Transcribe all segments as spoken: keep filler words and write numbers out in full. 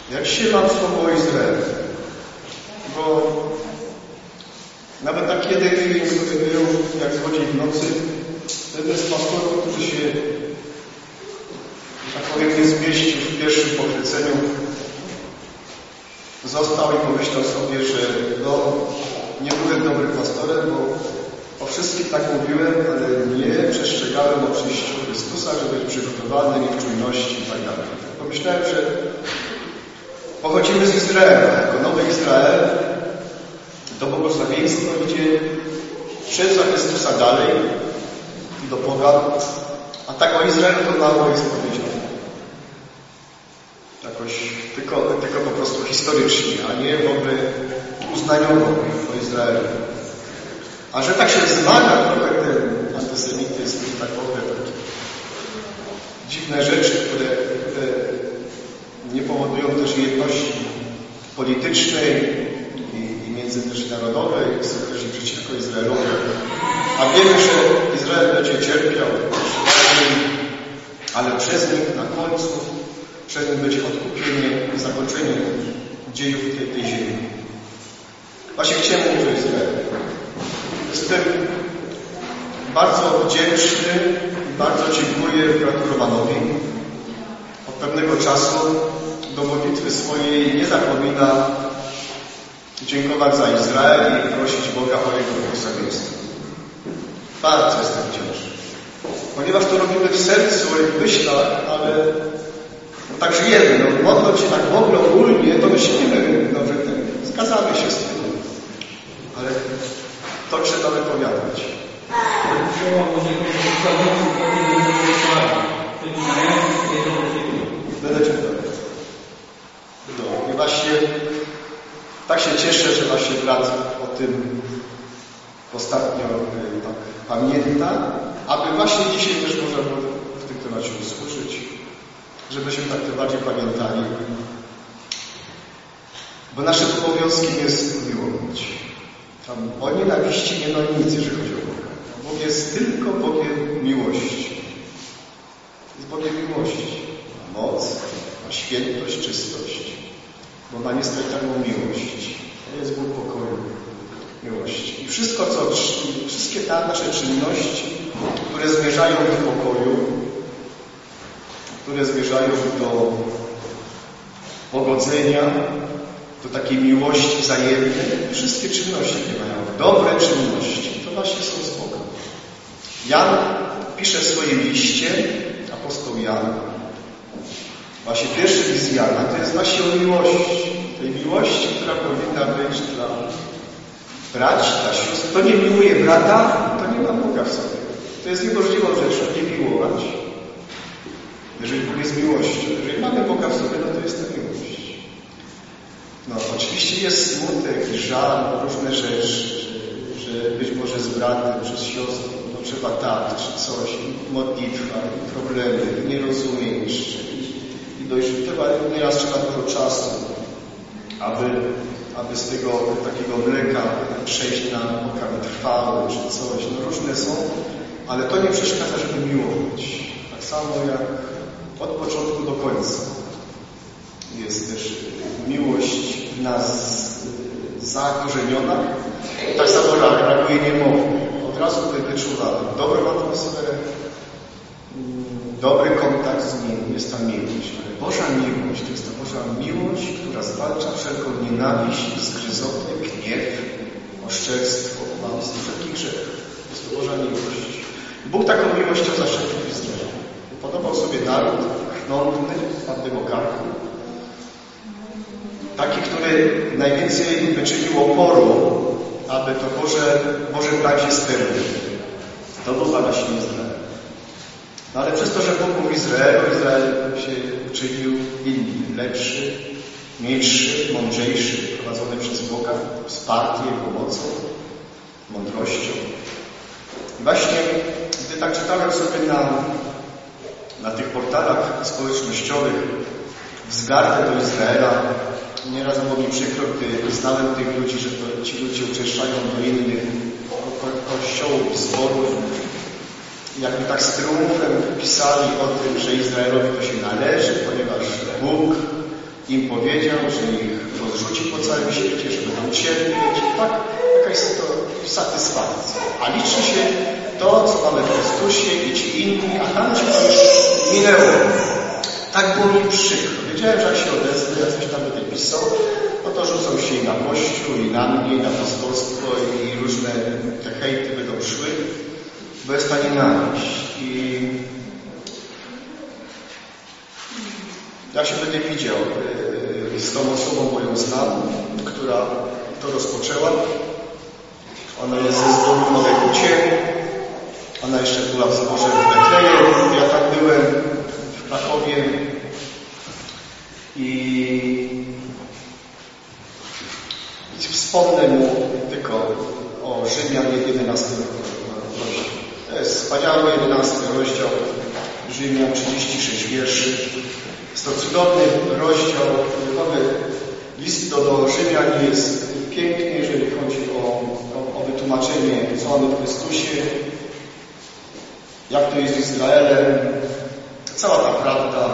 Jak się ma słowo Izrael? Bo nawet taki jeden film, który był jak złodziej w nocy, jeden z pastorów, który się, że tak powiem, nie zmieścił w pierwszym pochwyceniu, został i pomyślał sobie, że no, nie byłem dobrym pastorem, bo o wszystkim tak mówiłem, ale nie przestrzegałem o przyjściu Chrystusa, żeby być przygotowanym i w czujności i tak dalej. Pomyślałem, że pochodzimy z Izraela, jako nowy Izrael, do błogosławieństwa idzie przed za Chrystusa dalej do Boga, a tak o Izraelu to mało jest powiedziane. Jakoś tylko, tylko po prostu historycznie, a nie w ogóle uznaniowo o Izraelu. A że tak się zmaga trochę ten antysemityzm i takowe takie dziwne rzeczy, które, które nie powodują też jedności politycznej i, i międzynarodowej, są też i przeciwko Izraelowi. A wiemy, że Izrael będzie cierpiał, ale przez nich na końcu, przez nich będzie odkupienie i zakończenie dziejów tej, tej ziemi. Właśnie chciałem mówić o Izraelu. Jestem bardzo wdzięczny i bardzo dziękuję bratu Romanowi. Od pewnego czasu do modlitwy swojej nie zapomina dziękować za Izrael i prosić Boga o jego błogosławieństwo. Bardzo jestem wdzięczny. Ponieważ to robimy w sercu, w myślach, ale no tak żyjemy. No, modląc się tak w ogóle ogólnie, to myślimy, no, że ten, zgadzamy się z tym. Ale to trzeba wypowiadać. Będę czytał. No i właśnie tak się cieszę, że właśnie brat o tym ostatnio tak pamięta, aby właśnie dzisiaj też można było w tym temacie usłyszeć, żebyśmy tak to bardziej pamiętali. Bo naszym obowiązkiem jest miłować. Tam o nienawiści nie ma nic, jeżeli chodzi o Boga. Bóg jest tylko Bogiem miłości. Jest Bogiem miłości. Ma moc, ma świętość, czystość. Bo ma niestracalną miłość. To jest Bóg pokoju, miłości. I wszystko, co, wszystkie te nasze czynności, które zmierzają do pokoju, które zmierzają do pogodzenia, do takiej miłości wzajemnej, wszystkie czynności, jakie mają dobre czynności, to właśnie są z Boga. Jan pisze w swoim liście, apostoł Jan, właśnie pierwszy list Jana, to jest właśnie o miłości. Tej miłości, która powinna być dla braci, dla sióstr. Kto nie miłuje brata, to nie ma Boga w sobie. To jest niemożliwą rzeczą, nie miłować. Jeżeli Bóg jest miłością, jeżeli mamy Boga w sobie, no to jest ta miłość. No, oczywiście jest smutek i żal, różne rzeczy, że, że być może z bratem, czy z siostrą, no trzeba tak, czy coś, i modlitwa, i problemy, i nierozumienie jeszcze, i, i dojść, nieraz trzeba dużo czasu, aby, aby z tego takiego mleka przejść na pokarm trwały, czy coś, no różne są, ale to nie przeszkadza, żeby miłować. Tak samo jak od początku do końca. Jest też miłość w nas zakorzeniona. Tak samo reaguje niemowlę. Od razu tutaj wyczuwamy dobrą atmosferę, dobry kontakt z Nim, jest ta miłość. Ale Boża miłość to jest ta Boża miłość, która zwalcza wszelką nienawiść, zgryzotę, gniew, oszczerstwo, kłamstwo, wszelkich grzechów. Jest to Boża miłość. Bóg taką miłością zaszczepił Izrael. Podobał sobie naród chnątny, twardego karku. Taki, który najwięcej wyczynił oporu, aby to Boże, Boże prawie spełnił. To był właśnie Izrael. No ale przez to, że Bóg był Izraelu, Izrael się uczynił inny, lepszy, mniejszy, mądrzejszy, prowadzony przez Boga, wsparty Jego mocą, mądrością. I właśnie, gdy tak czytałem sobie na, na tych portalach społecznościowych wzgardę do Izraela, nieraz było mi przykro, gdy znałem tych ludzi, że to ci ludzie uczęszczają do innych ko kościołów i zborów. Jakby tak z triumfem pisali o tym, że Izraelowi to się należy, ponieważ Bóg im powiedział, że ich rozrzuci po całym świecie, że będą cierpieć. Tak, jakaś to satysfakcja. A liczy się to, co mamy w Chrystusie i ci inni, a tamci to już minęło. Tak było mi przykro. Wiedziałem, że jak się odezwę, jak coś tam będę pisał, no to rzucą się i na Kościół, i na mnie, i na apostolstwo, i różne te hejty będą szły, bo jest ta nienawiść. I ja się będę widział z tą osobą, bo ją znam, która to rozpoczęła. Ona jest ze zboru Nowej Hucie. Ona jeszcze była w zborze w Betlejem. Ja tam byłem w Krakowie. I wspomnę mu tylko o Rzymian jedenastym rozdział. To jest wspaniały jedenasty rozdział Rzymian, trzydzieści sześć wierszy. Jest to cudowny rozdział. Mamy list do, do Rzymian jest piękny, jeżeli chodzi o, o, o wytłumaczenie, co mamy w Chrystusie, jak to jest z Izraelem, cała ta prawda.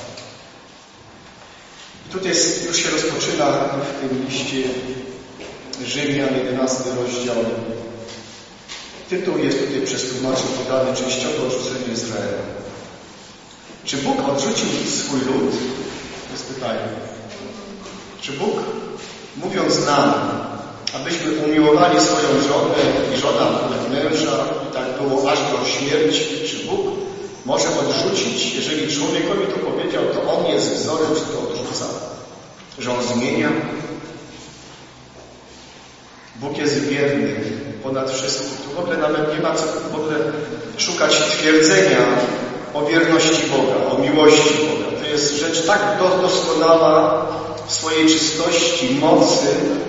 I tutaj jest, już się rozpoczyna w tym liście Rzymian, jedenasty rozdział. Tytuł jest tutaj przez tłumaczy podany częściowo odrzucenie Izraela. Czy Bóg odrzucił swój lud? To jest pytanie. Czy Bóg, mówiąc nam, abyśmy umiłowali swoją żonę i żona męża i tak było aż do śmierci, czy Bóg może odrzucić, jeżeli człowiekowi to powiedział, to on jest wzorem, że to odrzuca, że on zmienia? Bóg jest wierny ponad wszystko. Tu w ogóle nawet nie ma co w ogóle szukać twierdzenia o wierności Boga, o miłości Boga. To jest rzecz tak doskonała w swojej czystości, mocy,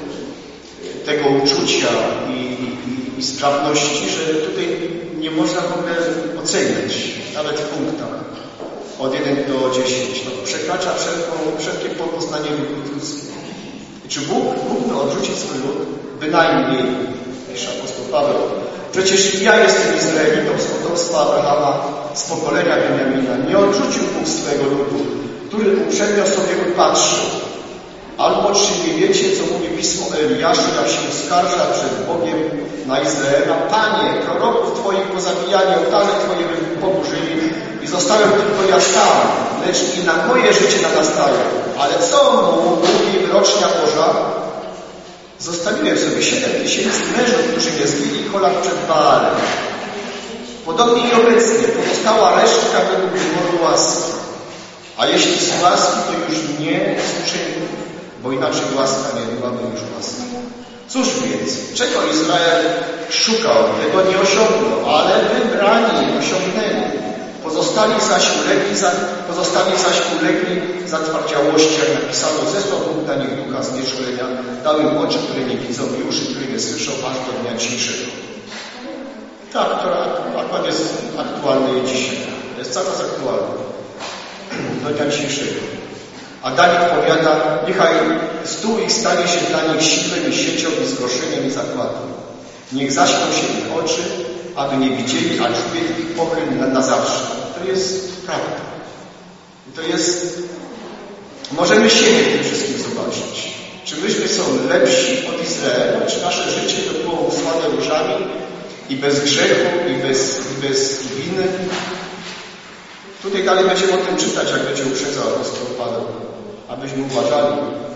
tego uczucia i, i, i sprawności, że tutaj nie można w ogóle oceniać, nawet w punktach od jeden do dziesięciu. No, przekracza wszelką, wszelkie poznanie ludzkie. Czy Bóg mógłby odrzucić swój lud? Bynajmniej, pisze apostoł Paweł. Przecież ja jestem Izraelitą z potomstwa Abrahama, z pokolenia Beniamina. Nie odrzucił Bóg swego ludu, który uprzednio sobie upatrzył. Albo czy nie wiecie, co mówi pismo Eliasza, jak się oskarża przed Bogiem na Izraela? Panie, proroków Twoich pozabijali, ołtarze Twoje poburzyli i zostałem tylko ja sam, lecz i na moje życie narastają. Ale co mu mówi wyrocznia Boża? Zostawiłem sobie siedem tysięcy mężów, którzy nie zbili kolan przed Baalem. Podobnie i obecnie pozostała resztka według wyboru łaski. A jeśli z łaski, to już nie z uczynku, bo inaczej łaska nie byłaby już łaską. Cóż więc, czego Izrael szukał, tego nie osiągnął, ale wybrani osiągnęli. Pozostali zaś ulegli, za, pozostali zaś ulegli zatwardziałości, jak napisano, zesłał Bóg na nich ducha znieczulenia, dał im oczy, które nie widzą i uszy, które nie słyszą, aż do dnia dzisiejszego. Tak, to akurat jest aktualne i dzisiaj. To jest cały czas aktualne. Do dnia dzisiejszego. A Daniel powiada, niechaj stół ich stanie się dla nich siłem i siecią i zgorszeniem i zakładem. Niech zaśpią się ich oczy, aby nie widzieli, a człowiek ich pochyl na, na zawsze. To jest prawda. I to jest... Możemy siebie w tym wszystkim zobaczyć. Czy myśmy są lepsi od Izraela, czy nasze życie to było usłane różami i bez grzechu, i bez, i bez winy. Tutaj dalej będziemy o tym czytać, jak będzie uprzedzał apostoł Paweł, abyśmy uważali.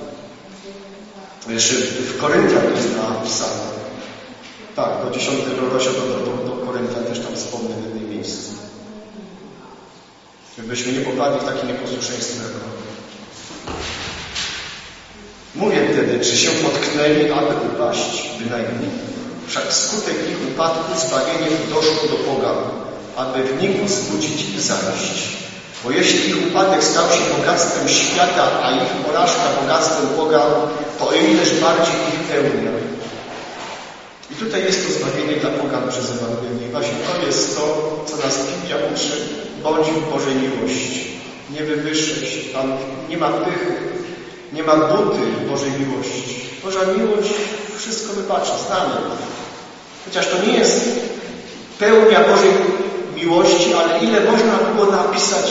Jeszcze w Koryntiach jest napisane. Tak, do dziesiątego rozdziału do, do, do Koryntian też tam wspomnę w jednym miejscu. Żebyśmy nie popadli w takie nieposłuszeństwo jak on. Mówię wtedy, czy się potknęli, aby upaść? Bynajmniej. Wszak wskutek ich upadku zbawienie doszło do pogan, aby w nich wzbudzić ich zawiść. Bo jeśli ich upadek stał się bogactwem świata, a ich porażka bogactwem pogan, to o ileż bardziej ich pełnia. I tutaj jest to zbawienie dla pogan przez Ewangelię. Właśnie to jest to, co nas Biblia uczy. Bądź w Bożej miłości. Nie wywyższaj się. Pan nie ma pychy. Nie ma buty w Bożej miłości. Boża miłość wszystko wybacza. Znamy. Chociaż to nie jest pełnia Bożej miłości, ale ile można było napisać,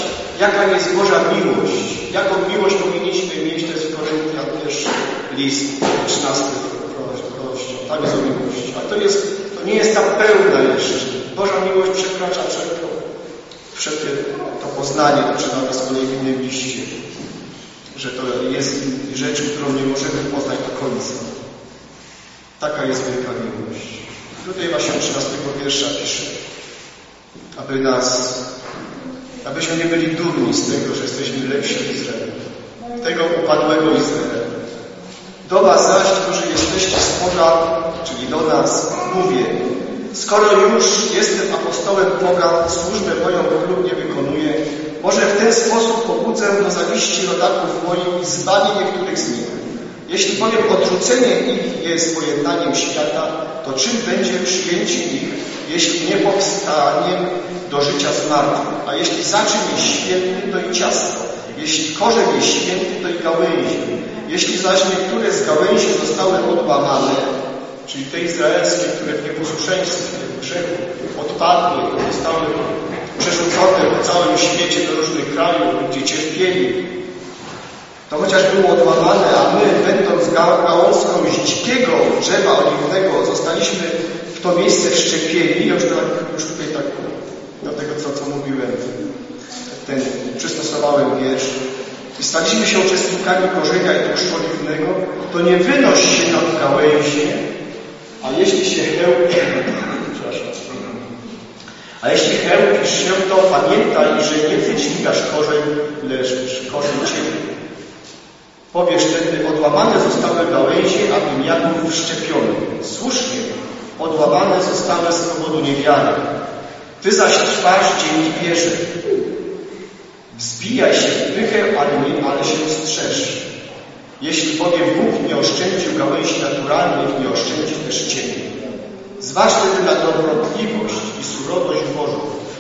jaka jest Boża miłość, jaką miłość powinniśmy mieć, to jest w Koryntian pierwszy list, trzynasty rozdział, tam jest o miłości. Ale to, jest, to nie jest ta pełna jeszcze. Boża miłość przekracza wszelką, wszelkie to poznanie, to czytamy z kolei w innym liście, że to jest rzecz, którą nie możemy poznać do końca. Taka jest wielka miłość. Tutaj właśnie trzynastego wiersza pisze, aby nas, abyśmy nie byli dumni z tego, że jesteśmy lepsi od Izraela, tego upadłego Izraela. Do was zaś, którzy jesteście z pogan, czyli do nas, mówię, skoro już jestem apostołem pogan, służbę moją chlubnie wykonuję, może w ten sposób pobudzę do zawiści rodaków moich i zbawię niektórych z nich. Jeśli bowiem odrzucenie ich jest pojednaniem świata, to czym będzie przyjęcie ich, jeśli nie powstaniem do życia zmarłych? A jeśli zaczyn jest święty, to i ciasto. Jeśli korzeń jest święty, to i gałęzie. Jeśli zaś niektóre z gałęzi zostały odłamane, czyli te izraelskie, które w nieposłuszeństwie, w grzechu odpadły, zostały przerzucone po całym świecie do różnych krajów, gdzie cierpieli, to chociaż było odłamane, a my, będąc gałązką z dzikiego drzewa oliwnego, zostaliśmy w to miejsce wszczepieni, już, tak, już tutaj tak do tego, co, co mówiłem, ten przystosowałem wiersz, i staliśmy się uczestnikami korzenia i tłuszczu oliwnego, to nie wynoś się nad gałęzie, a jeśli się chełpi, a jeśli chełpisz się, to pamiętaj, że nie ty dźwigasz korzeń, lecz korzeń ciebie. Powiesz wtedy, odłamane zostały gałęzie, abym ja był wszczepiony. Słusznie, odłamane zostały z powodu niewiary. Ty zaś trwasz dzięki wierze. Wzbijaj się w pychę, ale, nie, ale się strzeż. Jeśli bowiem Bóg nie oszczędził gałęzi naturalnych, nie oszczędził też ciebie. Zważ wtedy na dobrotliwość i surowość Bożą.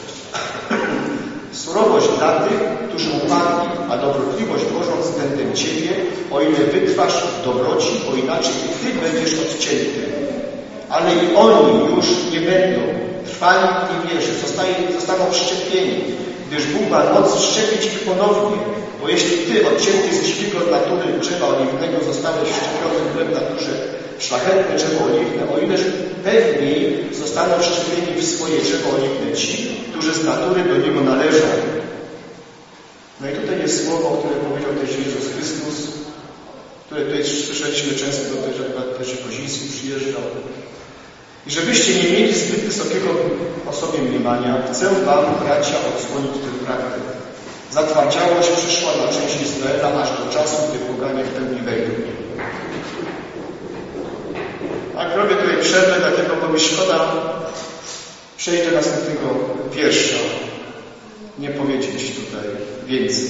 Surowość dla tych, którzy upadli, a dobrotliwość Bożą względem ciebie, o ile wytrwasz w dobroci, bo inaczej i ty będziesz odcięty. Ale i oni już nie będą trwali w niewierze, zostaną wszczepieni, gdyż Bóg ma moc wszczepić ich ponownie, bo jeśli ty, odcięty z dzikiego od natury drzewa oliwnego, zostałeś wszczepiony w naturze szlachetne drzewo oliwne, o ileż pewniej zostaną wszczepieni w swoje drzewo oliwne ci, którzy z natury do niego należą. No i tutaj jest słowo, które powiedział też Jezus Chrystus, które tutaj słyszeliśmy często, też jak też Koziński przyjeżdżał. I żebyście nie mieli zbyt wysokiego o sobie mniemania, chcę wam, bracia, odsłonić tę prawdę. Zatwardziałość przyszła na część Izraela aż do czasu, gdy poganie w pełni wejdą. Tak, robię tutaj przerwę, dlatego bo mi szkoda przejść do następnego wiersza. Nie powiedzieć tutaj więcej.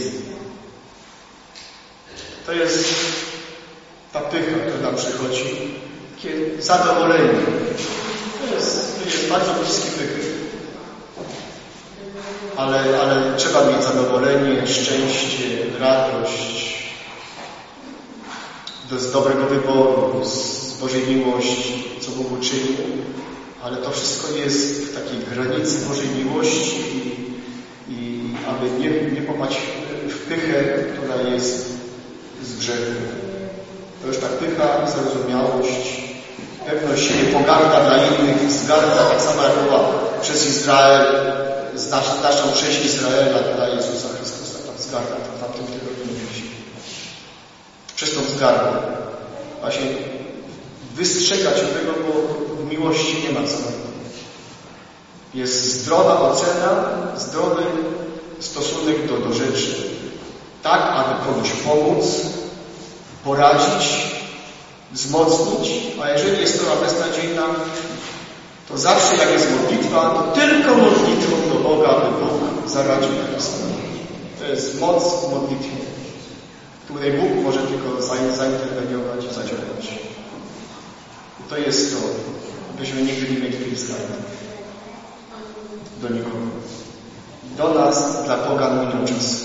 To jest ta pycha, która nam przychodzi. Takie zadowolenie. To jest, to jest bardzo bliski pychy. Ale, ale trzeba mieć zadowolenie, szczęście, radość z dobrego wyboru, z Bożej miłości, co Bóg uczynił. Ale to wszystko jest w takiej granicy Bożej miłości i, i aby nie, nie popaść w pychę, która jest z grzechu. To już ta pycha, zarozumiałość, pewność siebie, pogarda dla innych, wzgarda, tak samo jak była przez Izrael, znasz, naszą część Izraela dla Jezusa Chrystusa, ta wzgarda, to w tamtym tygodniu mówiliśmy. Przez tą wzgardę właśnie wystrzegać od tego, bo w miłości nie ma co. Jest zdrowa ocena, zdrowy stosunek do, do rzeczy. Tak, aby komuś pomóc, poradzić, wzmocnić, a jeżeli jest to beznadziejna, to zawsze jak jest modlitwa, to tylko modlitwą do Boga, aby Bóg zaradził Chrystusa. To jest moc w modlitwie, w której Bóg może tylko zainterweniować i zadziałać. I to jest to, abyśmy nigdy nie mieli tych względów do nikogo. Do nas, dla Boga minął czas.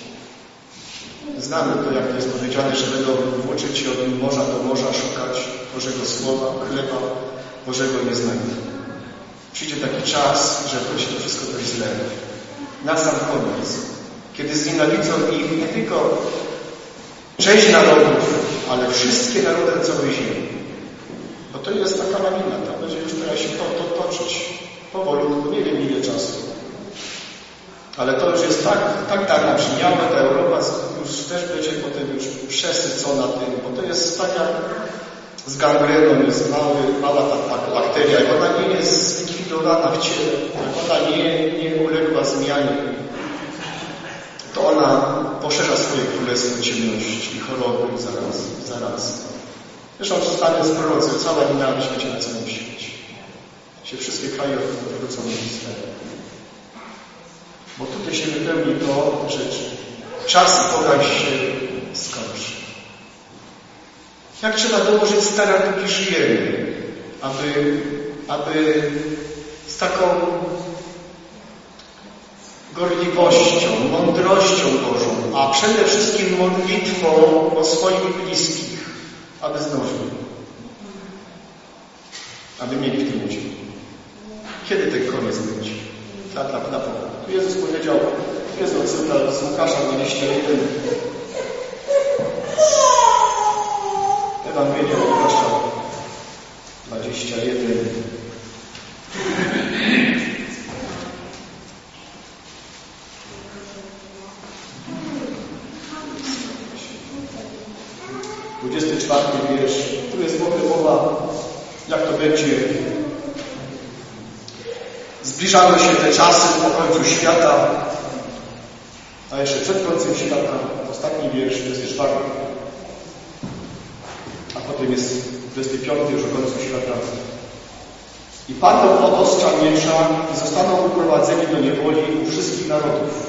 Znamy to, jak to jest powiedziane, że będą włóczyć się od morza do morza, szukać Bożego Słowa, chleba Bożego nie znajdą. Przyjdzie taki czas, że wróci to wszystko do Izraela. Na sam koniec. Kiedy znienawidzą ich nie tylko część narodów, ale wszystkie narody całej ziemi. Bo to jest taka lawina, tam będzie już teraz się to, to toczyć powolutku, nie wiem ile czasu. Ale to już jest tak, tak tak nabrzmiałe, ta Europa już też będzie potem już przesycona tym, bo to jest tak jak z gangreną, jest mały, mała ta, ta bakteria, jak ona nie jest zlikwidowana w ciele, jak ona nie, nie uległa zmianie, to ona poszerza swoje królestwo ciemności i choroby i zarazy, zarazy. Zresztą zostanie z prorocy, cała nienawiść będzie na całym świecie. Się wszystkie kraje odwrócą do Izraela. Bo tutaj się wypełni to, że czas pogań się skończy. Jak trzeba dołożyć starań, póki żyjemy, aby, aby z taką gorliwością, mądrością Bożą, a przede wszystkim modlitwą o swoich bliskich, aby zdążyli, aby mieli w tym udział. Kiedy ten koniec będzie? Tak, tak, na pewno. Tu Jezus powiedział, Jezus z Łukasza dwadzieścia jeden, Ewangelia Łukasza dwadzieścia jeden. dwudziesty czwarty wiersz. Tu jest mowa, jak to będzie. Zbliżały się te czasy po końcu świata, a jeszcze przed końcem świata, ostatni wiersz, dwudziesty czwarty. A potem jest dwudziesty piąty już o końcu świata. I padną od ostrza miecza i zostaną uprowadzeni do niewoli u wszystkich narodów.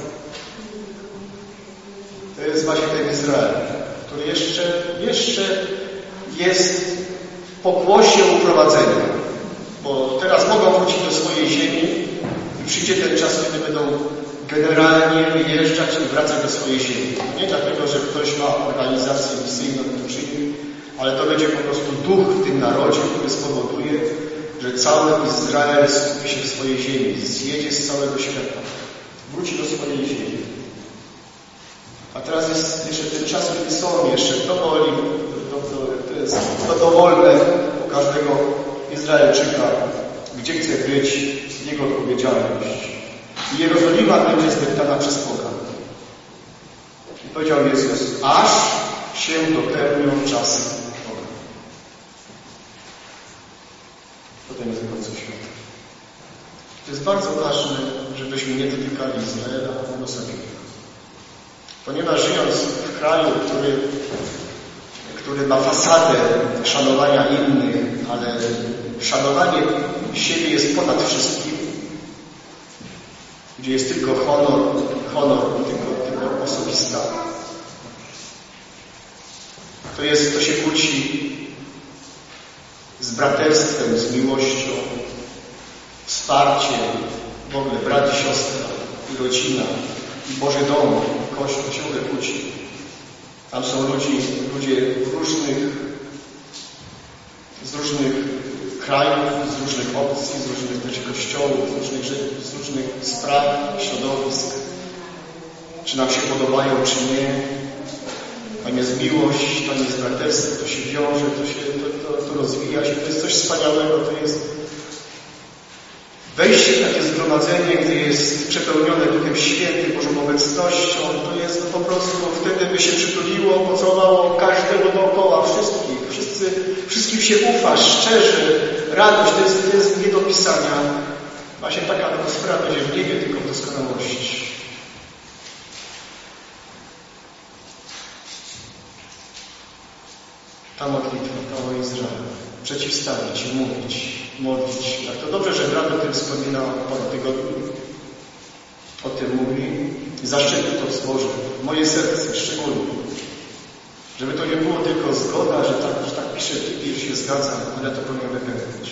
To jest właśnie ten Izrael, który jeszcze, jeszcze jest w pokłosie uprowadzenia. Bo teraz mogą wrócić do swojej ziemi i przyjdzie ten czas, kiedy będą generalnie wyjeżdżać i wracać do swojej ziemi. Nie dlatego, że ktoś ma organizację misyjną, to czyni, ale to będzie po prostu duch w tym narodzie, który spowoduje, że cały Izrael skupi się w swojej ziemi, zjedzie z całego świata, wróci do swojej ziemi. A teraz jest jeszcze ten czas, kiedy są jeszcze powoli, to, to, to jest to dowolne u każdego Izraelczyka, gdzie chce być, jego odpowiedzialność. I Jerozolima będzie zdeptana przez pogan. I powiedział Jezus, aż się dopełnią czasy pogan. Potem jest końcu świata. To jest bardzo ważne, żebyśmy nie dotykali Izraela osobnika. Ponieważ żyjąc w kraju, który, który ma fasadę szanowania innych, ale szanowanie siebie jest ponad wszystkim, gdzie jest tylko honor, honor tylko, tylko osobista. To jest, to się kłóci z braterstwem, z miłością, wsparciem, w ogóle brat i siostra, i rodzina, i Boży dom, i Kościół się w ogóle kłóci. Tam są ludzie, ludzie różnych, z różnych krajów, z różnych opcji, z różnych też kościołów, z różnych, z różnych spraw, środowisk. Czy nam się podobają, czy nie. Tam jest miłość, tam jest braterstwo, to się wiąże, to się to, to, to rozwija się. To jest coś wspaniałego, to jest wejście w takie zgromadzenie, gdzie jest przepełnione Duchem Świętym, Bożą obecnością. To jest po prostu, wtedy by się przytuliło, pocałowało każdego dookoła, wszystkich. Wszyscy, wszystkim się ufa, szczerze, radość, to jest, to jest nie do pisania. Właśnie taka atmosfera będzie w niebie, tylko w doskonałości. Ta modlitwa, ta o Izrael. Przeciwstawić, mówić, modlić. Jak to dobrze, że brat o tym wspomina po tygodniu. O tym mówi i zaszczepił to w Boże. Moje serce szczególnie. Żeby to nie było tylko zgoda, że tak, że tak pisze, i się zgadzam, ale to powinno wypełnić.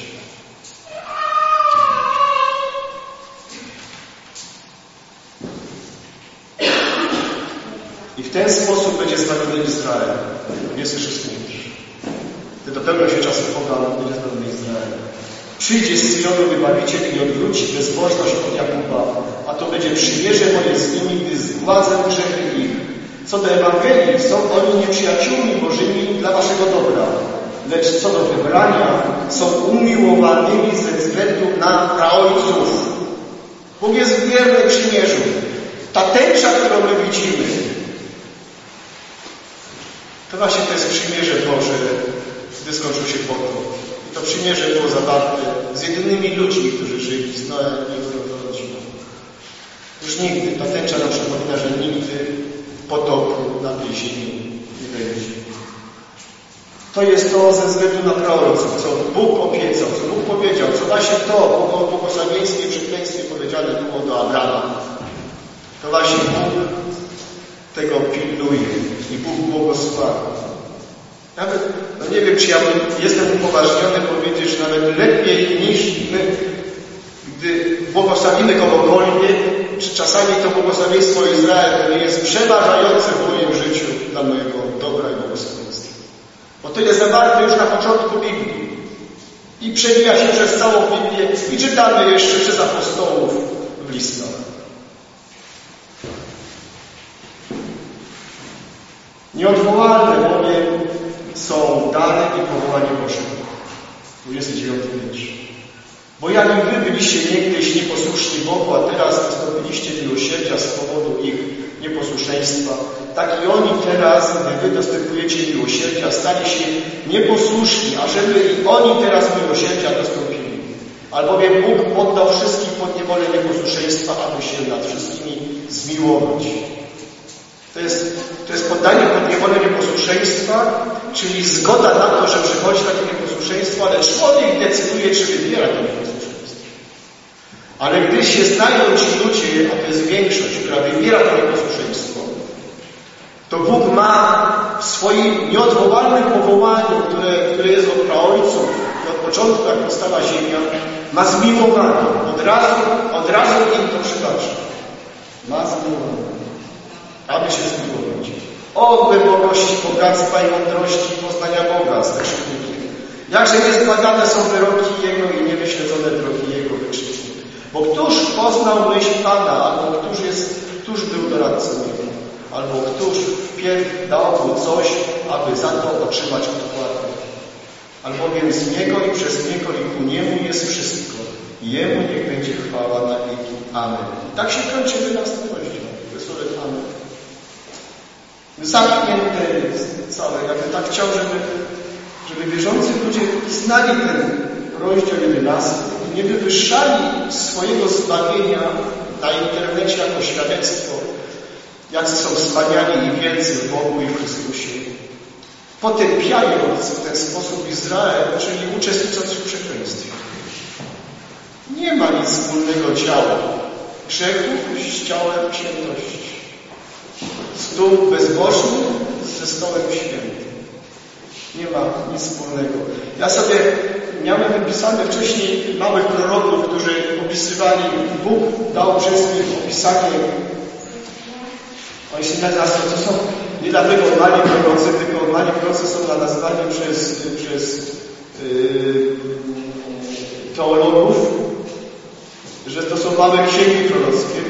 I w ten sposób będzie zbawiony Izrael. dwudziesty szósty wiersz. Gdy dopełnią się czasy pogan, będzie zbawiony Izrael. Przyjdzie z Syjonu wybawiciel i odwróci bezbożność od Jakuba a to będzie przymierze moje z nimi, gdy zgładzę grzechy ich. Co do Ewangelii, są oni nieprzyjaciółmi Bożymi dla waszego dobra, lecz co do wybrania, są umiłowanymi ze względu na praojców. Bóg jest wierny przymierzu. Ta tęcza, którą my widzimy, to właśnie to jest przymierze Boże, gdy skończył się potop. I to przymierze było zawarte z jedynymi ludźmi, którzy żyli, z Noem i jego rodziną. Już nigdy, ta tęcza nam przypomina, że nigdy potopu na tej ziemi nie będzie. To jest to ze względu na praojców, co Bóg obiecał, co Bóg powiedział, co właśnie to o błogosławieństwie i przekleństwie powiedziane było do Abrama. To właśnie Bóg tego pilnuje i Bóg błogosławi. Nawet, no nie wiem, czy ja jestem upoważniony powiedzieć, że nawet lepiej niż my, gdy błogosławimy kogokolwiek, czy czasami to błogosławieństwo Izraela nie jest przeważające w moim życiu dla mojego dobra i błogosławieństwa. Bo to jest zawarte już na początku Biblii i przewija się przez całą Biblię i czytamy jeszcze przez apostołów w listach. Nieodwołalne bowiem są dane i powołanie Boże. dwudziesty dziewiąty wiersz. Bo jak i wy byliście niegdyś nieposłuszni Bogu, a teraz dostąpiliście miłosierdzia z powodu ich nieposłuszeństwa, tak i oni teraz, gdy wy dostępujecie miłosierdzia, stali się nieposłuszni, ażeby i oni teraz miłosierdzia dostąpili. Albowiem Bóg poddał wszystkich pod niewolę nieposłuszeństwa, aby się nad wszystkimi zmiłować. To jest, to jest poddanie pod niewolę nieposłuszeństwa, czyli zgoda na to, że przychodzi takie nieposłuszeństwo, ale człowiek decyduje, czy wybiera to nieposłuszeństwo. Ale gdy się znajdą ci ludzie, a to jest większość, która wybiera to nieposłuszeństwo, to Bóg ma w swoim nieodwołalnym powołaniu, które, które jest od praojców i od początku, jak powstała ziemia, ma zmiłowanie. Od razu, od razu im to przybacza. Ma zmiłowanie. Aby się zmiłować. O głębokości bogactwa i mądrości i poznania Boga z wykrzyknikiem. Jakże niezbadane są wyroki Jego i niewyśledzone drogi Jego, wykrzyknik. Bo któż poznał myśl Pana, albo któż jest, któż był doradcą Jego, albo któż wpierw dał mu coś, aby za to otrzymać odpłatę. Albowiem z Niego i przez Niego i ku Niemu jest wszystko. Jemu niech będzie chwała na wieki. Amen. I tak się kończy jedenasty rozdział. Wesołe Amen. Zamknięte jest całe. Ja bym tak chciał, żeby, żeby wierzący ludzie znali ten rozdział jedenasty i nie wywyższali swojego zbawienia na internecie jako świadectwo, jacy są wspaniali i wielcy w Bogu i w Chrystusie. Potępiając w ten sposób Izrael, czyli uczestnicząc w przekleństwie. Nie ma nic wspólnego ciała grzechu z ciałem świętości. Stół bezbożny ze stołem świętym. Nie ma nic wspólnego. Ja sobie miałem wypisane wcześniej małych proroków, którzy opisywali, Bóg dał przez nich opisanie. Oni się nazywali, to są nie dlatego mali prorocy, tylko mali prorocy są nazywani przez, przez yy, teologów, że to są małe księgi prorockie.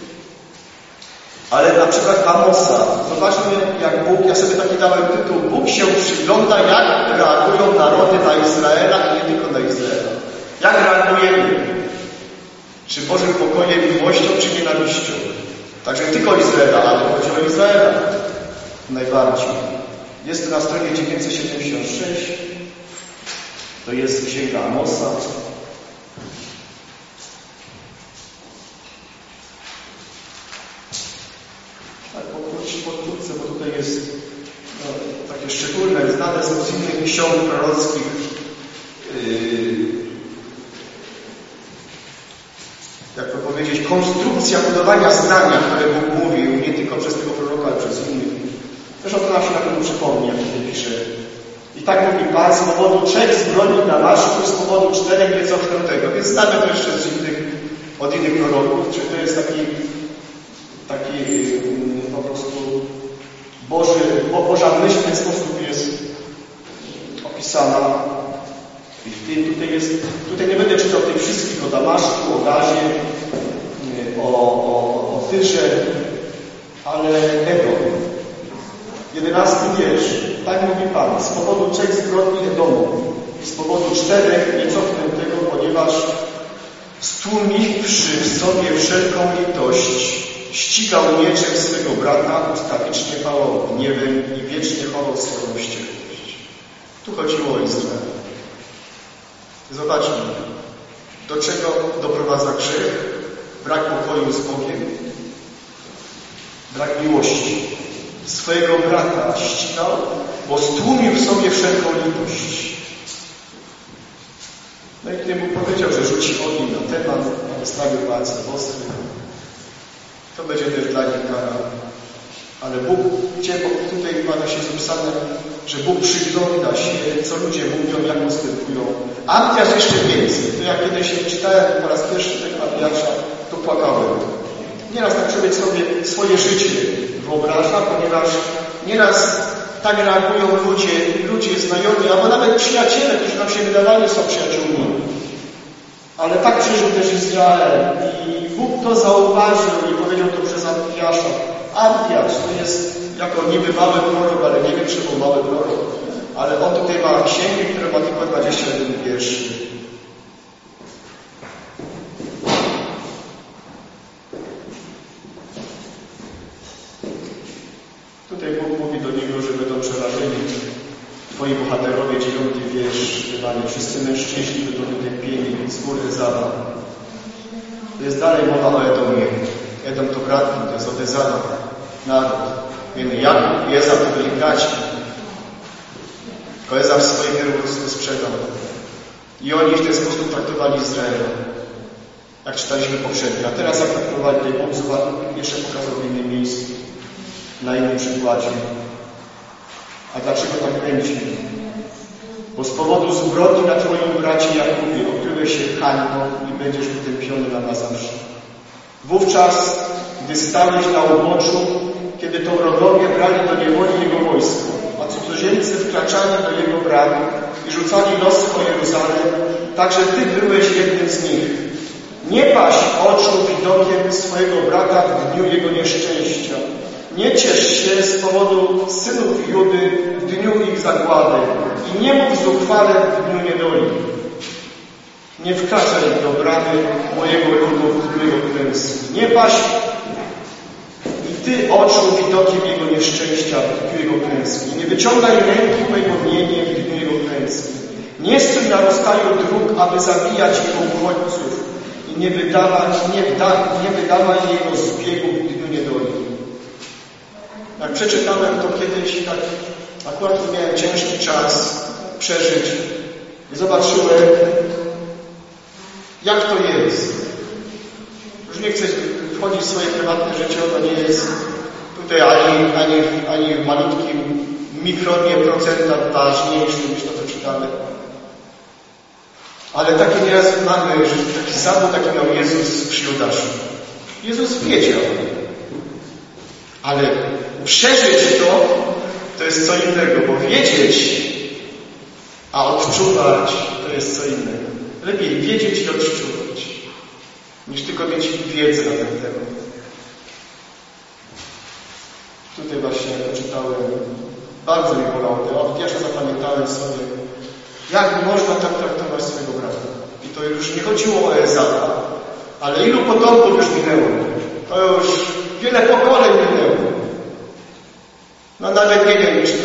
Ale na przykład Amosa, zobaczmy jak Bóg, ja sobie taki dałem tytuł, Bóg się przygląda, jak reagują narody na Izraela i nie tylko na Izraela. Jak reagujemy? Czy Bożym pokojem, miłością, czy nienawiścią? Także nie tylko Izraela, ale chodzi o Izraela najbardziej. Jest to na stronie dziewięćset siedemdziesiąt sześć. To jest księga Amosa. Tak, pokrótce, bo tutaj jest no, takie szczególne, znane są z innych ksiąg prorockich. Yy, jak to powiedzieć, konstrukcja budowania zdania, które Bóg mówił, nie tylko przez tego proroka, ale przez innych. Zresztą to nam się na pewno przypomni, jak tutaj pisze. I tak mówi Pan, z powodu trzech zbroi Damaszku, z powodu czterech niecofniętego. Więc znamy to jeszcze z innych, od innych proroków, czy to jest taki, taki um, po prostu Boży, bo Boża myśl w ten sposób jest opisana. I w tym tutaj jest, tutaj nie będę czytał tych wszystkich o Damaszku, o Gazie, o, o, o Tyrze, ale Edom. Jedenasty wiersz. Tak mówi Pan. Z powodu trzech zbrodni Edomu i z powodu czterech nie cofnę tego, ponieważ stłumiwszy w sobie wszelką litość, ścigał mieczem swego brata, ustawicznie pałał gniewem i wiecznie chował swoją wściekłość. Tu chodziło o Izrael. Zobaczmy, do czego doprowadza grzech, brak pokoju z Bogiem, brak miłości. Swojego brata ścigał, bo stłumił w sobie wszelką litość. No i kiedy mu powiedział, że rzuci ogień na temat, a wystawił palce w ostry, to będzie też dla nich kara. Ale Bóg, gdzie tutaj pada się zapisane, że Bóg przygląda się, co ludzie mówią, jak postępują. Ampliaż jeszcze więcej. To jak kiedyś czytałem po raz pierwszy tego Ampliasza, to płakałem. Nieraz tak człowiek sobie swoje życie wyobraża, ponieważ nieraz tak reagują ludzie, ludzie znajomi, albo nawet przyjaciele, którzy nam się wydawali są przyjaciółmi. Ale tak przeżył też Izrael i Bóg to zauważył i powiedział to przez Ampliasza. Ampliasz to jest jako niby mały prorok, ale nie wiem, czy był mały prorok, ale on tutaj ma księgę, która ma tylko dwadzieścia jeden wierszy. Tutaj Bóg mówi do niego, że będą przerażeni twoi bohaterowie, dziewiąty wiersz, Panie, wszyscy mężczyźni będą wytępieni z góry Zaba. To jest dalej mowa o Edomie. Edom to brat, to jest odezada, naród. Wiemy, Jakub i Ezaf to byli braci. Tylko Ezaf swoje po prostu sprzedał. I oni w ten sposób traktowali Izraela. Jak czytaliśmy poprzednio. A teraz jak traktowali tej Bóg, jeszcze pokazał w innym miejscu. Na innym przykładzie. A dlaczego tak będzie? Bo z powodu zbrodni na Twoim bracie Jakubie okryłeś się hańbą i będziesz wytępiony na zawsze. Wówczas, gdy stałeś na uboczu, kiedy to wrogowie brali do niewoli jego wojsko, a cudzoziemcy wkraczali do jego bram i rzucali losy po Jeruzalem, także Ty byłeś jednym z nich. Nie paś oczu widokiem swojego brata w dniu jego nieszczęścia. Nie ciesz się z powodu synów Judy w dniu ich zagłady i nie mów zuchwale w dniu niedoli. Nie wkraczaj do bramy mojego ludu w dniu jego klęski. Nie paś i Ty oczu widokiem jego nieszczęścia w dniu jego klęski. Nie wyciągaj ręki po jego mienie w dniu jego klęski. Nie stój na rozstaju dróg, aby zabijać jego uchodźców i nie wydawać, nie, wda, nie wydawaj jego zbiegów w dniu niedoli. Jak przeczytałem to kiedyś, tak akurat miałem ciężki czas przeżyć i zobaczyłem, jak to jest. Już nie chcę wchodzić w swoje prywatne życie, to nie jest tutaj ani, ani, ani w malutkim mikronie procentach ważniejszym niż to, co czytamy. Ale takie nieraz mamy, że taki zawód, taki miał Jezus przy Judaszu. Jezus wiedział. Ale przeżyć to, to jest co innego, bo wiedzieć, a odczuwać, to jest co innego. Lepiej wiedzieć i odczuwać, niż tylko mieć wiedzę na ten temat. Tutaj właśnie poczytałem, bardzo mi bolało to, a pierwsze zapamiętałem sobie, jak można tak traktować swojego brata. I to już nie chodziło o Ezawa, ale ilu potomków już minęło. To już wiele pokoleń minęło. No nawet nie wiem, czy to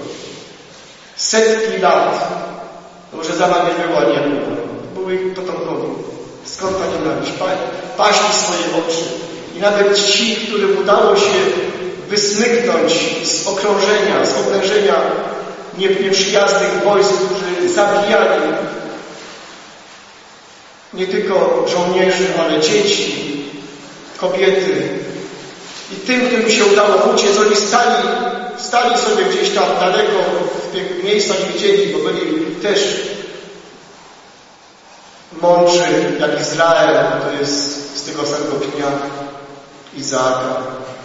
setki lat. To może Ezawa nie było, nie było. Były ich potomkowie. Skąd ta nienawiść? Paśli swoje oczy. I nawet ci, którym udało się wysmyknąć z okrążenia, z oblężenia nieprzyjaznych wojsk, którzy zabijali nie tylko żołnierzy, ale dzieci, kobiety. I tym, którym się udało uciec, oni stali, stali sobie gdzieś tam daleko w tych miejscach i widzieli, bo byli też mądrzy, jak Izrael, to jest z tego samego dnia Izaaka.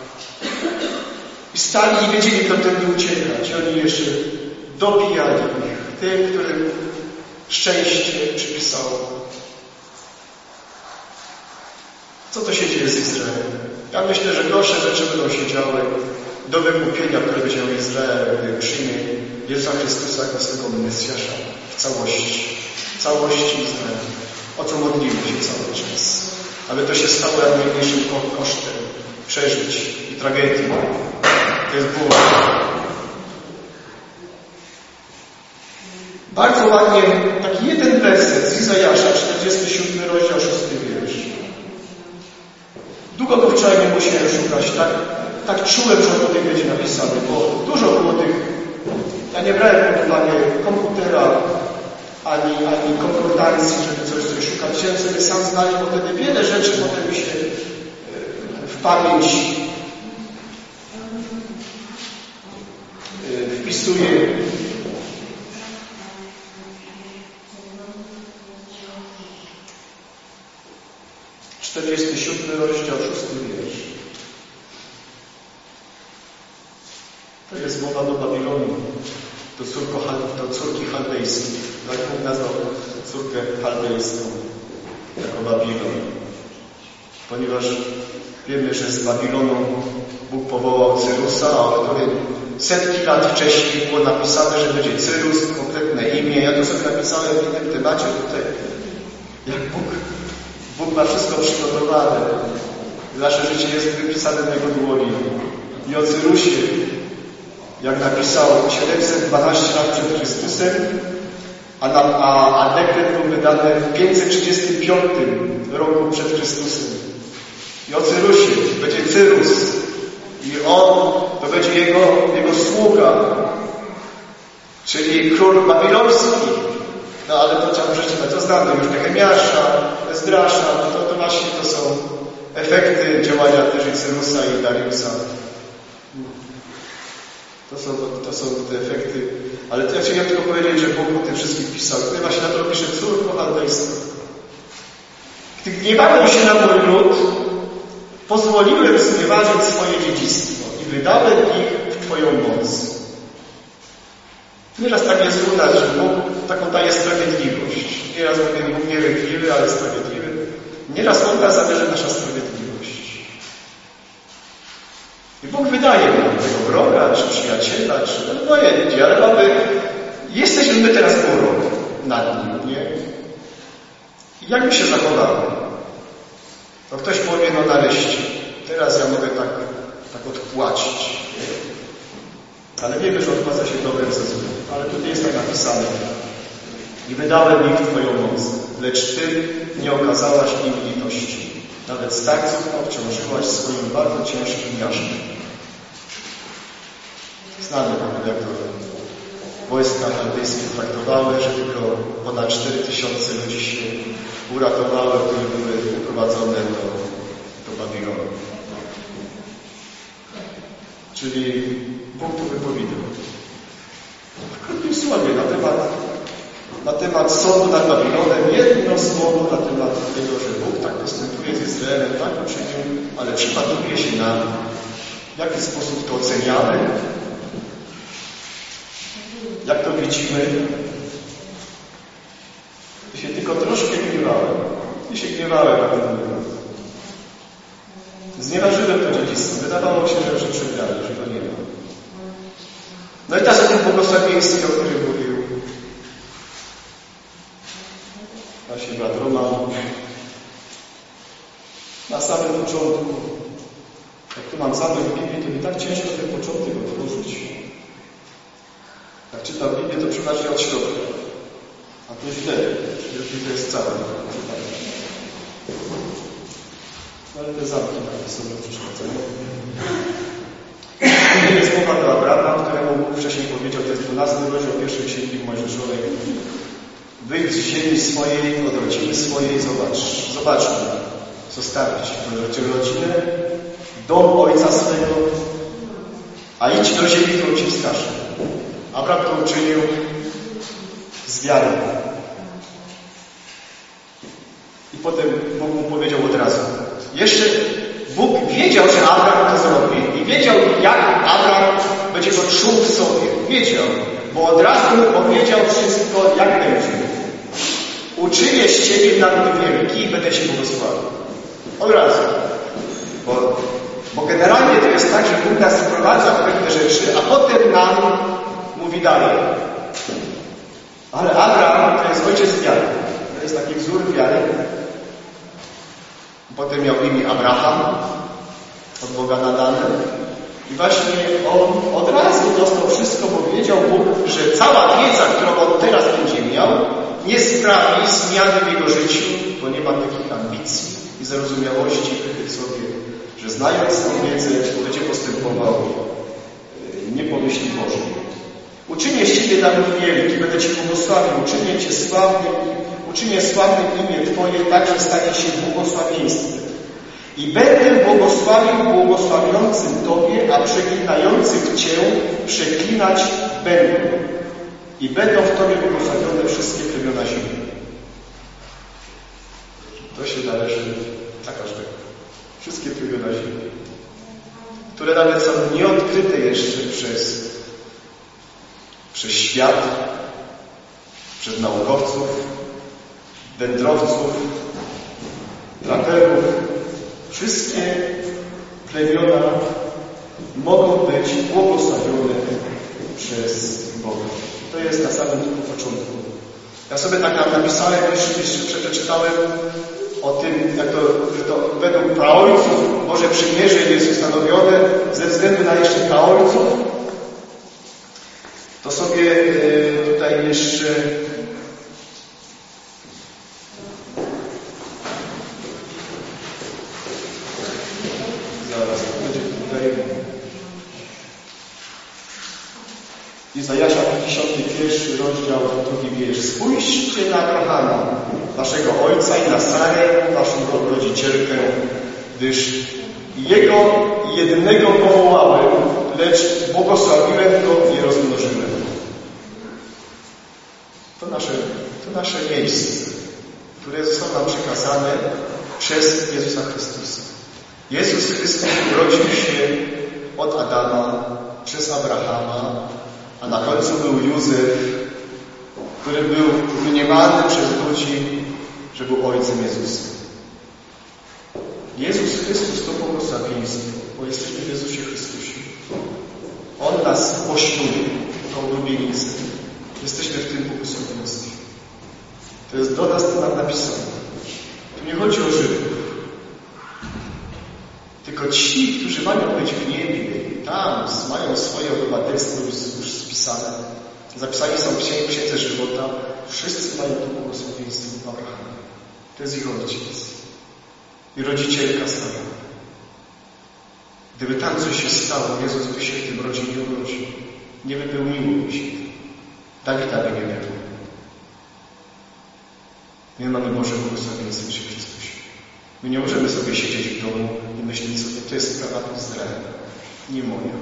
I stali i wiedzieli, kto tędy uciekać. I oni jeszcze dobijali ich, tym, którym szczęście przypisało. Co to się dzieje z Izraelem? Ja myślę, że gorsze rzeczy będą się działy do wykupienia, które będzie miał Izrael, gdy przyjmie Jezusa Chrystusa jako swego Mesjasza w całości. W całości Izraela. O co modlimy się cały czas. Aby to się stało jak najmniejszym kosztem przeżyć i tragedii. To jest ból. Bardzo ładnie taki jeden werset z Izajasza, czterdziesty siódmy rozdział, szósty wiersz. Długo go wczoraj nie musiałem szukać, tak, tak czułem, że o tym będzie napisane, bo dużo było tych, ja nie brałem pod uwagę komputera, ani, ani konkordancji, żeby coś sobie szukać. Chciałem sobie sam znaleźć, bo wtedy wiele rzeczy potem mi się w pamięć wpisuje. czterdziesty siódmy rozdział, szósty wiersz. To jest mowa do Babilonu, do, córko, do córki chaldejskiej. Tak Bóg nazwał córkę chaldejską jako Babilon. Ponieważ wiemy, że z Babilonu Bóg powołał Cyrusa, a o setki lat wcześniej było napisane, że będzie Cyrus, konkretne imię. Ja to sobie napisałem w innym temacie tutaj. Jak Bóg Bóg ma wszystko przygotowane. Nasze życie jest wypisane na Jego dłoni. I o Cyrusie, jak napisał siedemset dwanaście lat przed Chrystusem, a, na, a, a dekret był wydany w pięćset trzydziestym piątym roku przed Chrystusem. I o Cyrusie będzie Cyrus. I on, to będzie jego, jego sługa, czyli król babiloński. No ale to trzeba przeczytać, to znamy już Nehemiasza, Ezdrasza, no to, to właśnie to są efekty działania też i Cyrusa i Dariusa. To są, to są te efekty. Ale ja chciałem tylko powiedzieć, że Bóg o tym wszystkim pisał. Tutaj właśnie na to pisze córko chaldejska. Gdy gniewałem się na mój lud, pozwoliłem znieważyć swoje dziedzictwo i wydałem ich w Twoją moc. Nieraz tak jest u nas, że Bóg taką daje sprawiedliwość. Nieraz mówię, Bóg niewykliwy, ale sprawiedliwy. Nieraz od nas zależy nasza sprawiedliwość. I Bóg wydaje nam tego wroga, czy przyjaciela, czy obojętnie, ale mamy, jesteśmy my teraz górą nad nim, nie? I jak my się zachowamy? To ktoś powie, no nareszcie, teraz ja mogę tak, tak odpłacić, nie? Ale wiemy, że odpłaca się dobrem ze złem. Ale tutaj jest tak napisane. I wydałem ich w Twoją moc, lecz Ty nie okazałaś im litości. Nawet starców obciążyłaś swoim bardzo ciężkim miaszkiem. Znamy, jak to wojska chaldejskie traktowały, że tylko ponad cztery tysiące ludzi się uratowały, które były uprowadzone do, do Babilonu. Czyli Bóg tu wypowiedział. W krótkim słowie na temat, na temat sądu nad Babilonem, jedno słowo na temat tego, że Bóg tak postępuje z Izraelem, tak uczynił, ale przypatruje się nam, w jaki sposób to oceniamy, jak to widzimy. Ja się tylko troszkę gniewałem. Ja się gniewałem na ten moment. Znieważyłem to dziedzictwo. Wydawało się, że już przegrali, że go nie ma. No i teraz o tym błogosławieństwie, o którym mówił właśnie brat Roman. Na samym początku, jak tu mam zamek w Biblii, to mi tak ciężko ten początek otworzyć. Jak czytam Biblię, to przeważnie od środka. A to źle, jeśli to jest całe. Ale te zamki takie są do przeszkadzenia. To jest mowa do Abrama, któremu Bóg wcześniej powiedział, to jest dwunasty rozdział pierwszej księgi Mojżeszowej. Wyjdź z ziemi swojej, od rodziny swojej, zobacz, zobaczmy, zostawić tę rodzinę, dom ojca swego, a idź do ziemi, którą ci wskażę. Abraham to uczynił z wiarą. I potem Bóg mu powiedział od razu. Jeszcze Bóg wiedział, że Abraham to zrobi i wiedział, jak Abraham będzie go czuł w sobie. Wiedział, bo od razu mu powiedział wszystko, jak będzie. Uczynię z ciebie naród wielki i będę cię błogosławił. Od razu. Bo, bo generalnie to jest tak, że Bóg nas wprowadza w pewne rzeczy, a potem nam mówi dalej. Ale Abraham to jest ojciec wiary. To jest taki wzór wiary. Potem miał imię Abraham, od Boga nadane. I właśnie on od razu dostał wszystko, bo wiedział Bóg, że cała wiedza, którą on teraz będzie miał, nie sprawi zmiany w jego życiu, bo nie ma takich ambicji i zarozumiałości w sobie, że znając tę wiedzę, będzie postępował nie po myśli Bożej. Uczynię z Ciebie naród wielki, będę Ci błogosławił, uczynię Cię sławnym, uczynię sławnym imię Twoje, tak, że stanie się błogosławieństwem. I będę błogosławił błogosławiącym Tobie, a przeklinających Cię przeklinać będę. I będą w Tobie błogosławione wszystkie plemiona ziemi. To się należy dla każdego. Wszystkie plemiona ziemi. Które nawet są nieodkryte jeszcze przez, przez świat, przez naukowców, wędrowców, traperów. Wszystkie plemiona mogą być błogosławione przez Boga. To jest na samym początku. Ja sobie tak napisałem, jeszcze przeczytałem o tym, jak to, że to według praojców Boże Przymierze jest ustanowione ze względu na jeszcze praojców. To sobie tutaj jeszcze zaraz, będzie tutaj Izajasza pięćdziesiąty pierwszy rozdział, drugi wiersz. Spójrzcie na Abrahama, waszego ojca, i na Sarę, waszą rodzicielkę, gdyż jego jednego powołałem, lecz błogosławiłem go i rozmnożyłem. To nasze, to nasze miejsce, które zostało nam przekazane przez Jezusa Chrystusa. Jezus Chrystus urodził się od Adama, przez Abrahama, a na końcu był Józef, który był mniemany przez ludzi, że był ojcem Jezusa. Jezus Chrystus to błogosławieństwo, bo jesteśmy w Jezusie Chrystusie. On nas poślubił, taką lubienicę. Jesteśmy w tym błogosławieństwie. To jest do nas to nam napisane. Tu nie chodzi o Żydów. Tylko ci, którzy mają być w niebie, tam mają swoje obywatelstwo już spisane. Zapisani są w Księdze Żywota. Wszyscy mają to błogosławieństwo Abrahama. To jest ich ojciec. I rodzicielka Sara. Gdyby tam coś się stało, Jezus by się w tym rodzie nie urodził. Nie wypełniło się. Dawida by nie było. My mamy Boże błogosławieństwo w Chrystusie. My nie możemy sobie siedzieć w domu i myśleć sobie, to jest sprawa Izraela, nie moja.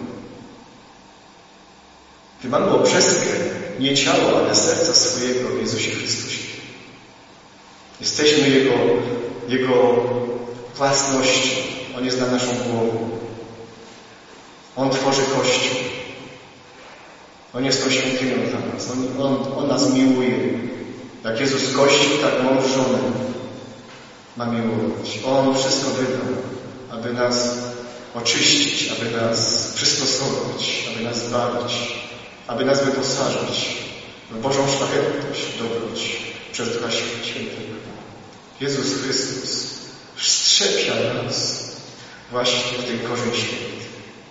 Gdy mamy oprzestkę, nie ciało, ale serca swojego w Jezusie Chrystusie. Jesteśmy Jego, Jego własnością. On jest na naszą głową. On tworzy Kościół. On jest tą świątynią dla nas. On, on, on nas miłuje. Jak Jezus Kościół, tak mąż żonę ma miłować. On wszystko wydał, aby nas oczyścić, aby nas przystosować, aby nas bawić, aby nas wyposażyć w Bożą szlachetność, dobroć przez Ducha Świętego. Jezus Chrystus strzepia nas właśnie w tej korzeń świętej.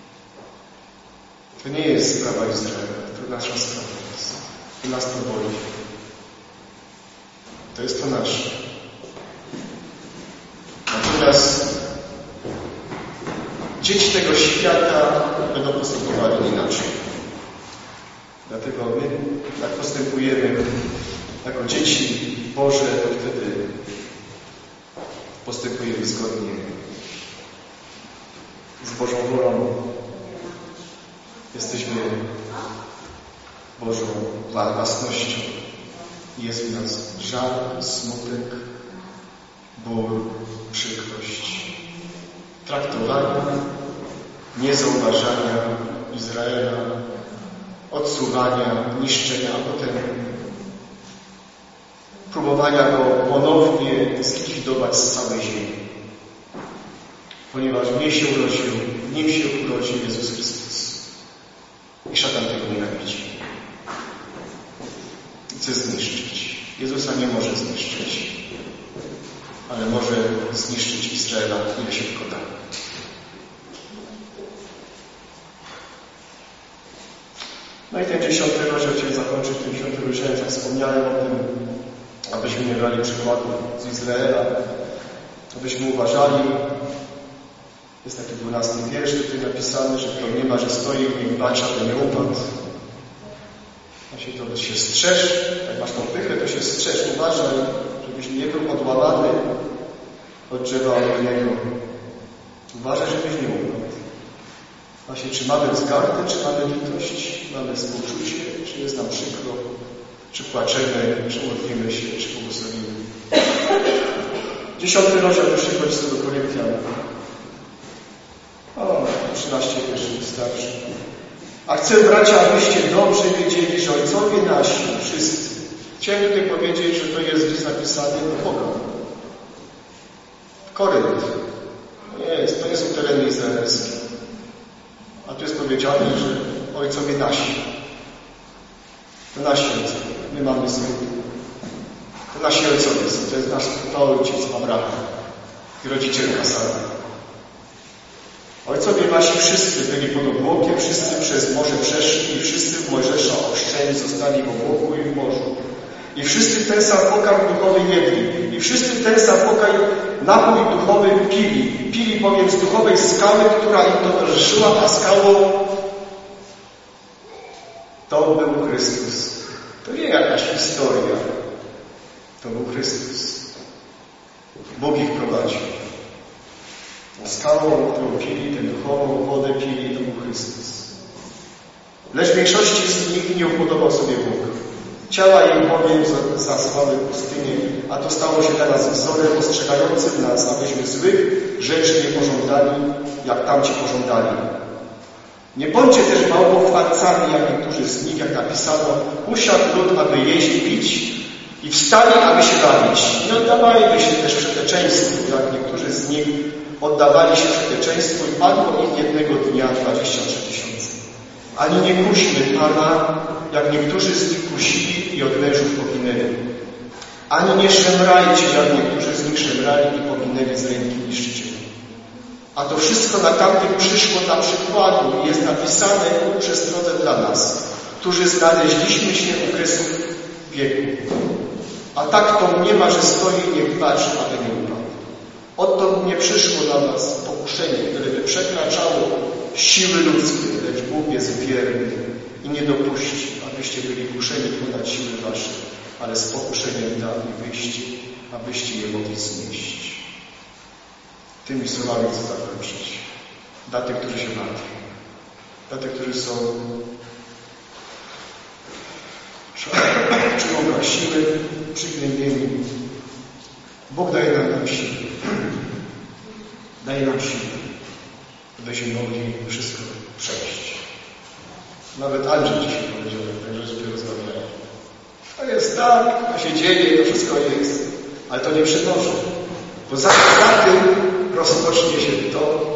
To nie jest sprawa Izraela, to nasza sprawa jest. I nas to boli. To jest to nasze. Natomiast dzieci tego świata będą postępowali inaczej. Dlatego my tak postępujemy jako dzieci Boże, to wtedy postępujemy zgodnie z Bożą wolą. Jesteśmy Bożą własnością. Jest w nas żal, smutek, ból, przykrość, traktowania, niezauważania Izraela, odsuwania, niszczenia, a potem próbowania go ponownie zlikwidować z całej ziemi. ponieważ w niej się urodził, w nim się urodził Jezus Chrystus. I szatan tego nienawidzi. Chce zniszczyć. Jezusa nie może zniszczyć, ale może zniszczyć Izraela, ile się tylko da. No i ten dziesiąty rozdział chciałem zakończyć tym dziesiątym rozdziałem, jak wspomniałem o tym, abyśmy nie brali przykładu z Izraela, abyśmy uważali. Jest taki dwunasty wiersz, który napisany, że kto nie ma, że stoi, niech bacza, to nie upadł. Właśnie to się strzeż, jak masz tą pychę, to się strzeż, uważaj, żebyś nie był odłamany od drzewa olejnego. Uważaj, żebyś nie upadł. Właśnie, czy mamy wzgardę, czy mamy litość, mamy współczucie, czy jest nam przykro, czy płaczemy, czy modlimy się, czy błogosławimy. Dziesiąty rozdział pierwszego listu do Koryntian. O, trzynaście wierszy wystarczy. A chcę, bracia, abyście dobrze wiedzieli, że ojcowie nasi, wszyscy. Chciałem tutaj powiedzieć, że to jest list napisany do Boga. Korynt. Nie jest, to nie są tereny izraelskie. A tu jest powiedziane, że ojcowie nasi. To nasi ojcowie. My mamy synów. To nasi ojcowie są. To jest nasz ojciec Abraham i rodzicielka Sara. Ojcowie nasi wszyscy byli pod obłokiem, wszyscy przez morze przeszli i wszyscy w Mojżesza ochrzczeni zostali w obłoku i w morzu. I wszyscy ten sam pokarm duchowy jedli. I wszyscy ten sam pokarm napój duchowy pili. Pili bowiem z duchowej skały, która im towarzyszyła, a skałą to był Chrystus. To nie jakaś historia. To był Chrystus. Bóg ich prowadził. Skałą, którą pili, tę duchową wodę pili, to był Chrystus. Lecz w większości z nich nie upodobał sobie Bóg. Ciała im bowiem zasłały pustynię, a to stało się dla nas wzorem ostrzegającym nas, abyśmy złych rzeczy nie pożądali, jak tamci pożądali. Nie bądźcie też bałwochwalcami, jak niektórzy z nich, jak napisano, usiadł lud, aby jeść i pić i wstali, aby się bawić. Nie oddawajmy się też przeteczeństwu, jak niektórzy z nich oddawali się przeteczeństwu i padło im jednego dnia dwadzieścia trzy tysiące. Ani nie kuśmy Pana, jak niektórzy z nich kusili i od mężów poginęli. Ani nie szemrajcie, jak niektórzy z nich szemrali i poginęli z ręki niszczycieli. A to wszystko na tamtym przyszło dla przykładu i jest napisane ku przestrodze dla nas, którzy znaleźliśmy się u kresu wieku. A tak to nie ma, że stoi, niech patrzy, aby nie upadł. Oto nie przyszło na was pokuszenie, które by przekraczało siły ludzkie, lecz Bóg jest wierny i nie dopuści, abyście byli kuszeni ponad siły wasze, ale z pokuszeniem da i wyjście, abyście je mogli znieść. Tymi słowami chcę zakończyć. Dla tych, którzy się martwią. Dla tych, którzy są czują brak siły, przygnębieni. Bóg daje nam siłę. Daje nam siłę, abyśmy mogli wszystko przejść. Nawet Andrzej dzisiaj powiedział, że sobie rozmawiają. To jest tak, to się dzieje, to wszystko jest, ale to nie przynosi. Bo za, za tym rozpocznie się to,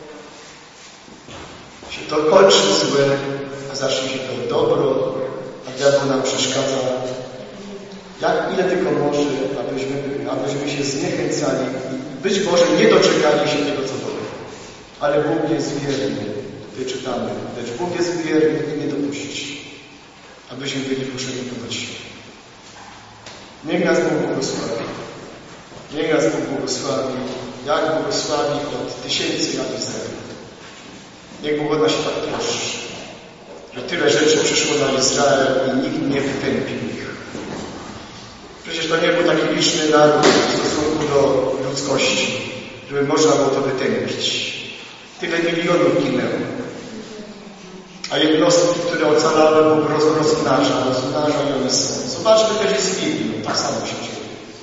się to kończy złe, a zacznie się to dobro, a diabeł nam przeszkadza. Jak ile tylko może, abyśmy, abyśmy się zniechęcali i być może nie doczekali się tego, co dobre. Ale Bóg jest wierny. Tutaj czytamy. Lecz Bóg jest wierny i nie dopuści, abyśmy byli kuszeni ponad siłę. Niech nas Bóg błogosławi. Niech nas Bóg błogosławi. Jak błogosławi od tysięcy lat Izraela. Niech Bóg od nas się tak troszczy, że tyle rzeczy przyszło na Izrael i nikt nie wytępił ich. Przecież to nie był taki liczny naród w stosunku do ludzkości, żeby można było to wytępić. Tyle milionów ginęło. A jednostki, które ocalały, Bóg roz, rozmnaża, rozmnaża i one są. Zobaczmy też z Biblii, tak samo się dzieje.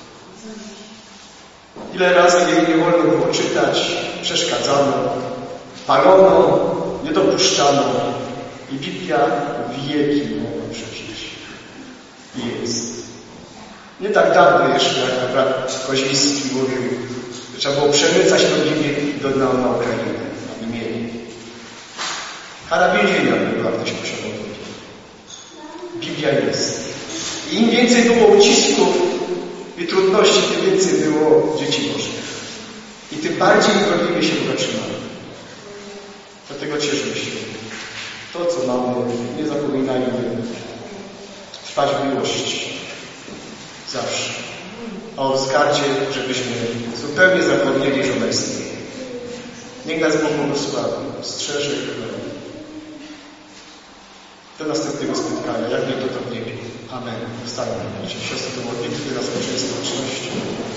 Ile razy jej nie wolno było czytać, przeszkadzano, palono, nie dopuszczano i Biblia wieki mogła przeżyć. I jest. Nie tak dawno jeszcze, jak brat Koziński mówił, Trzeba było przemycać nogi do, na, na Ukrainę, aby mieli. Kara więzienia była, ktoś posiadał Biblię. Biblia jest. I im więcej było ucisków i trudności, tym więcej było dzieci Bożych. I tym bardziej gorliwie się Boga trzymali. Dlatego cieszmy się. To, co mamy, nie zapominajmy trwać w miłości. Zawsze. A o wzgardzie, żebyśmy zupełnie zapomnieli, że ona istnieje. Niech nas Bóg błogosławi, strzeże i chroni. Do następnego spotkania, jak nie to to w niebie. Amen. Wstańmy. Siostry do modlitwy, rozpoczęcie społeczności.